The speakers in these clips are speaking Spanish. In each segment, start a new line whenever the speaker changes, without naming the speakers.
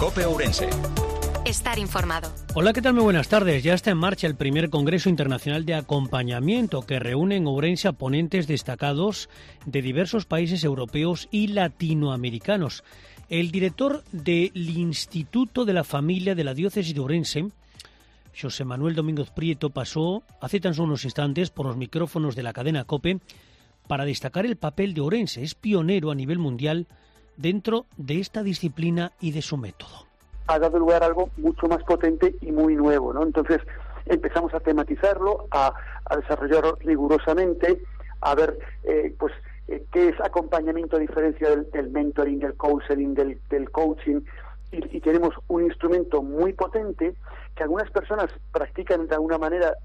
COPE Ourense.
Estar informado.
Hola, ¿qué tal? Muy buenas tardes. Ya está en marcha el primer Congreso Internacional de Acompañamiento que reúne en Ourense a ponentes destacados de diversos países europeos y latinoamericanos. El director del Instituto de la Familia de la Diócesis de Ourense, José Manuel Domínguez Prieto, pasó hace tan solo unos instantes por los micrófonos de la cadena COPE para destacar el papel de Ourense. Es pionero a nivel mundial dentro de esta disciplina y de su método.
Ha dado lugar a algo mucho más potente y muy nuevo, ¿no? Entonces empezamos a tematizarlo, a desarrollarlo rigurosamente, a ver qué es acompañamiento a diferencia del mentoring, del counseling, del coaching, y tenemos un instrumento muy potente que algunas personas practican de una manera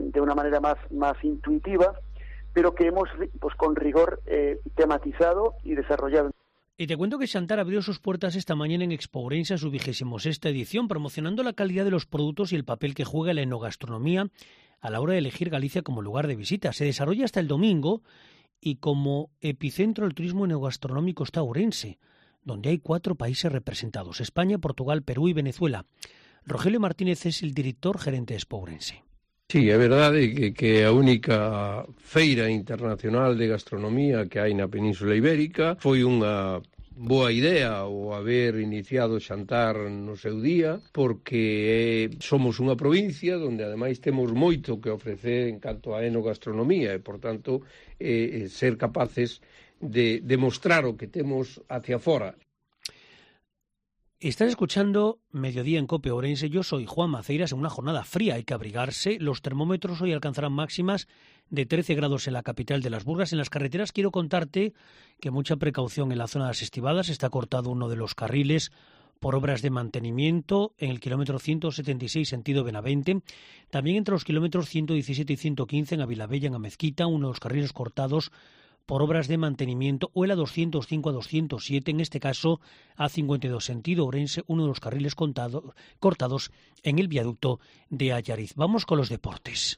más intuitiva, pero que hemos con rigor tematizado y desarrollado.
Y te cuento que Xantar abrió sus puertas esta mañana en Expo Ourense a su 26ª edición, promocionando la calidad de los productos y el papel que juega la enogastronomía a la hora de elegir Galicia como lugar de visita. Se desarrolla hasta el domingo y como epicentro del turismo enogastronómico está Ourense, donde hay 4 países representados: España, Portugal, Perú y Venezuela. Rogelio Martínez es el director gerente de Expo Ourense.
Sí, é verdade que a única feira internacional de gastronomía que hai na Península Ibérica. Foi unha boa idea o haber iniciado Xantar no seu día, porque somos unha provincia onde ademais temos moito que ofrecer en canto a enogastronomía e, por tanto, ser capaces de demostrar o que temos hacia fora.
Estás escuchando Mediodía en COPE Ourense. Yo soy Juan Maceiras. En una jornada fría hay que abrigarse. Los termómetros hoy alcanzarán máximas de 13 grados en la capital de las Burgas. En las carreteras quiero contarte que mucha precaución en la zona de las Estivadas. Está cortado uno de los carriles por obras de mantenimiento en el kilómetro 176 sentido Benavente. También entre los kilómetros 117 y 115 en Avilabella, en Amezquita, uno de los carriles cortados por obras de mantenimiento, o el A205 a 207, en este caso A52 sentido Ourense, uno de los carriles cortados en el viaducto de Allariz. Vamos con los deportes.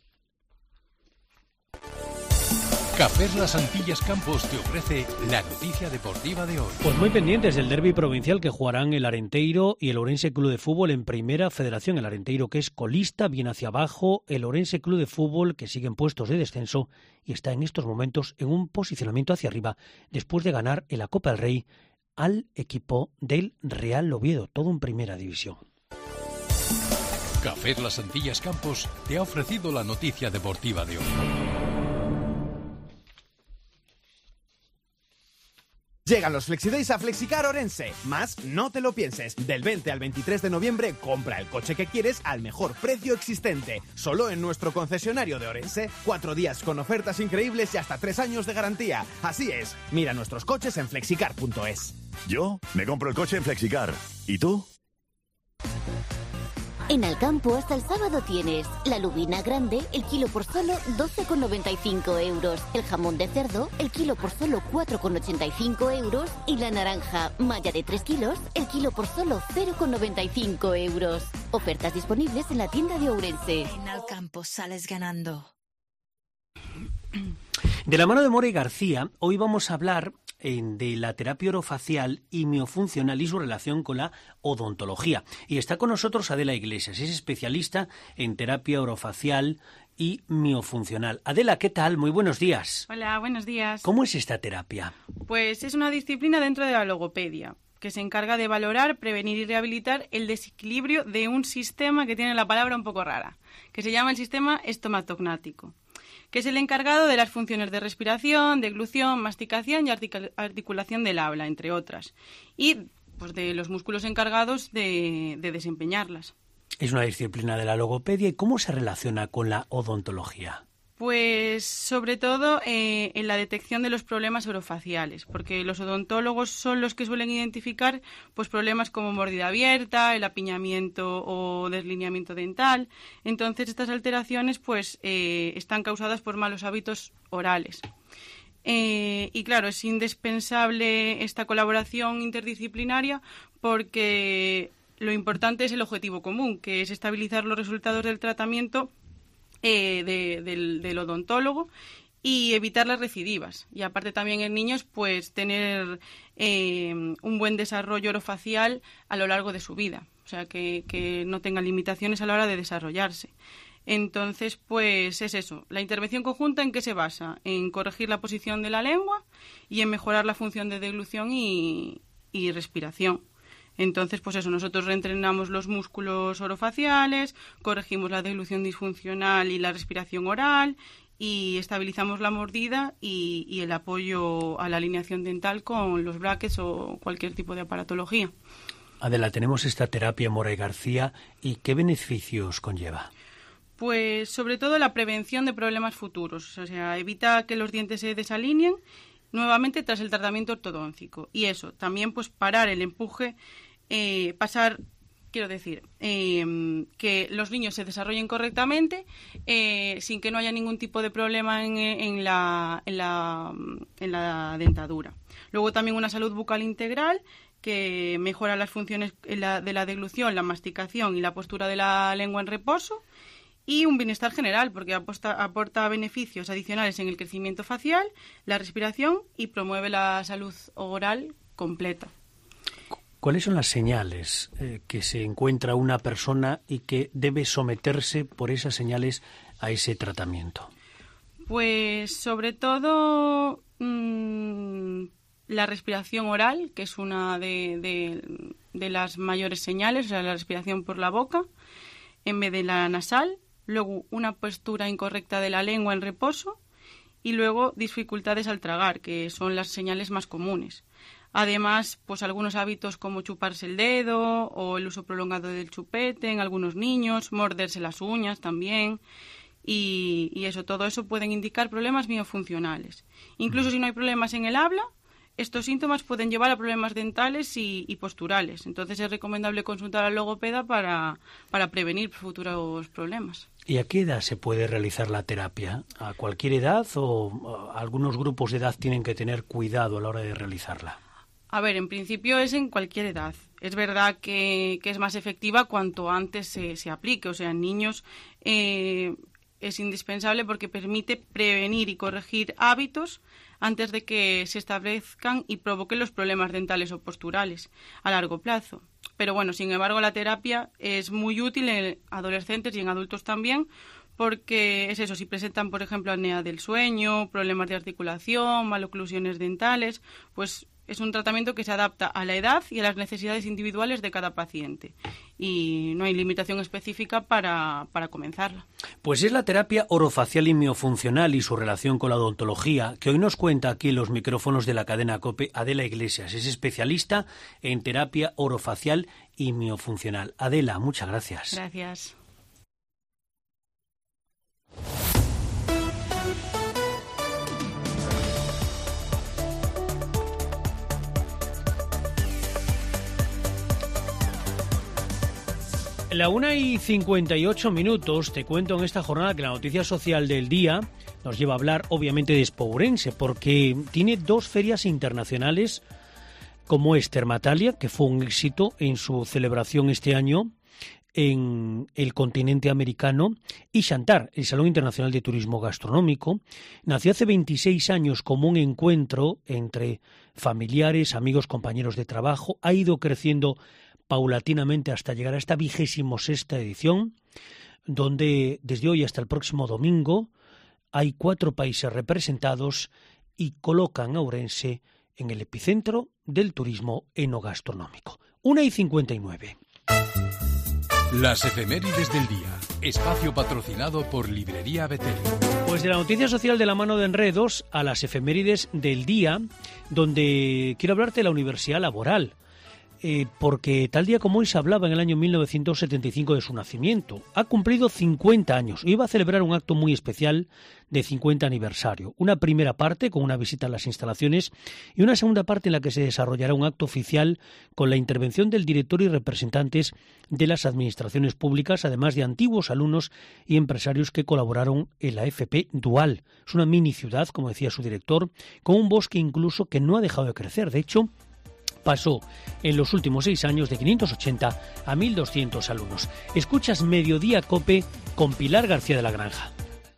Cafés Las Antillas Campos te ofrece la noticia deportiva de hoy.
Pues muy pendientes del derbi provincial que jugarán el Arenteiro y el Ourense Club de Fútbol en Primera Federación. El Arenteiro, que es colista, bien hacia abajo. El Ourense Club de Fútbol, que sigue en puestos de descenso y está en estos momentos en un posicionamiento hacia arriba después de ganar en la Copa del Rey al equipo del Real Oviedo, todo en Primera División.
Cafés Las Antillas Campos te ha ofrecido la noticia deportiva de hoy.
Llegan los FlexiDays a Flexicar Ourense. Más no te lo pienses. Del 20 al 23 de noviembre, compra el coche que quieres al mejor precio existente. Solo en nuestro concesionario de Ourense. 4 días con ofertas increíbles y hasta 3 años de garantía. Así es. Mira nuestros coches en flexicar.es.
Yo me compro el coche en Flexicar. ¿Y tú?
En Alcampo hasta el sábado tienes la lubina grande, el kilo por solo 12,95 euros. El jamón de cerdo, el kilo por solo 4,85 euros. Y la naranja malla de 3 kilos, el kilo por solo 0,95 euros. Ofertas disponibles en la tienda de Ourense.
En Alcampo sales ganando.
De la mano de More García, hoy vamos a hablar de la terapia orofacial y miofuncional y su relación con la odontología. Y está con nosotros Adela Iglesias, es especialista en terapia orofacial y miofuncional. Adela, ¿qué tal? Muy buenos días.
Hola, buenos días.
¿Cómo es esta terapia?
Pues es una disciplina dentro de la logopedia, que se encarga de valorar, prevenir y rehabilitar el desequilibrio de un sistema que tiene la palabra un poco rara, que se llama el sistema estomatognático, que es el encargado de las funciones de respiración, deglución, masticación y articulación del habla, entre otras, y pues de los músculos encargados de desempeñarlas.
Es una disciplina de la logopedia. ¿Y cómo se relaciona con la odontología?
Pues sobre todo en la detección de los problemas orofaciales, porque los odontólogos son los que suelen identificar pues problemas como mordida abierta, el apiñamiento o deslineamiento dental. Entonces estas alteraciones pues están causadas por malos hábitos orales. Y claro, es indispensable esta colaboración interdisciplinaria porque lo importante es el objetivo común, que es estabilizar los resultados del tratamiento del odontólogo y evitar las recidivas. Y aparte también en niños, pues tener un buen desarrollo orofacial a lo largo de su vida. O sea, que no tengan limitaciones a la hora de desarrollarse. Entonces, pues es eso. La intervención conjunta, ¿en qué se basa? En corregir la posición de la lengua y en mejorar la función de deglución y respiración. Entonces, pues eso, nosotros reentrenamos los músculos orofaciales, corregimos la deglución disfuncional y la respiración oral y estabilizamos la mordida y el apoyo a la alineación dental con los brackets o cualquier tipo de aparatología.
Adela, tenemos esta terapia Moray García y ¿qué beneficios conlleva?
Pues sobre todo la prevención de problemas futuros, o sea, evita que los dientes se desalineen nuevamente tras el tratamiento ortodóntico. Y eso, también pues parar el empuje, que los niños se desarrollen correctamente sin que no haya ningún tipo de problema en la dentadura. Luego también una salud bucal integral que mejora las funciones de la deglución, la masticación y la postura de la lengua en reposo. Y un bienestar general, porque aporta beneficios adicionales en el crecimiento facial, la respiración y promueve la salud oral completa.
¿Cuáles son las señales que se encuentra una persona y que debe someterse por esas señales a ese tratamiento?
Pues sobre todo la respiración oral, que es una de las mayores señales, o sea, la respiración por la boca en vez de la nasal. Luego una postura incorrecta de la lengua en reposo y luego dificultades al tragar, que son las señales más comunes. Además, pues algunos hábitos como chuparse el dedo o el uso prolongado del chupete en algunos niños, morderse las uñas también y eso, todo eso pueden indicar problemas miofuncionales. Incluso si no hay problemas en el habla, estos síntomas pueden llevar a problemas dentales y posturales. Entonces es recomendable consultar al logopeda para prevenir futuros problemas.
¿Y a qué edad se puede realizar la terapia? ¿A cualquier edad o algunos grupos de edad tienen que tener cuidado a la hora de realizarla?
A ver, en principio es en cualquier edad. Es verdad que es más efectiva cuanto antes se aplique. O sea, en niños es indispensable porque permite prevenir y corregir hábitos antes de que se establezcan y provoquen los problemas dentales o posturales a largo plazo. Pero bueno, sin embargo, la terapia es muy útil en adolescentes y en adultos también, porque es eso, si presentan, por ejemplo, apnea del sueño, problemas de articulación, maloclusiones dentales, pues es un tratamiento que se adapta a la edad y a las necesidades individuales de cada paciente. Y no hay limitación específica para comenzarla.
Pues es la terapia orofacial y miofuncional y su relación con la odontología que hoy nos cuenta aquí en los micrófonos de la cadena COPE Adela Iglesias. Es especialista en terapia orofacial y miofuncional. Adela, muchas gracias.
Gracias.
La 1:58, te cuento en esta jornada que la noticia social del día nos lleva a hablar obviamente de Expo Ourense, porque tiene 2 ferias internacionales como es Termatalia, que fue un éxito en su celebración este año en el continente americano, y Xantar, el Salón Internacional de Turismo Gastronómico. Nació hace 26 años como un encuentro entre familiares, amigos, compañeros de trabajo. Ha ido creciendo paulatinamente hasta llegar a esta 26ª edición, donde desde hoy hasta el próximo domingo hay 4 países representados y colocan a Ourense en el epicentro del turismo enogastronómico. 1:59.
Las efemérides del día. Espacio patrocinado por Librería Betel.
Pues de la noticia social de la mano de Enredos a las efemérides del día, donde quiero hablarte de la Universidad Laboral. Porque tal día como hoy se hablaba en el año 1975 de su nacimiento. Ha cumplido 50 años y iba a celebrar un acto muy especial de 50 aniversario. Una primera parte con una visita a las instalaciones y una segunda parte en la que se desarrollará un acto oficial con la intervención del director y representantes de las administraciones públicas, además de antiguos alumnos y empresarios que colaboraron en la FP Dual. Es una mini ciudad, como decía su director, con un bosque incluso que no ha dejado de crecer. De hecho, pasó en los últimos 6 años de 580 a 1.200 alumnos. Escuchas Mediodía COPE con Pilar García de la Granja.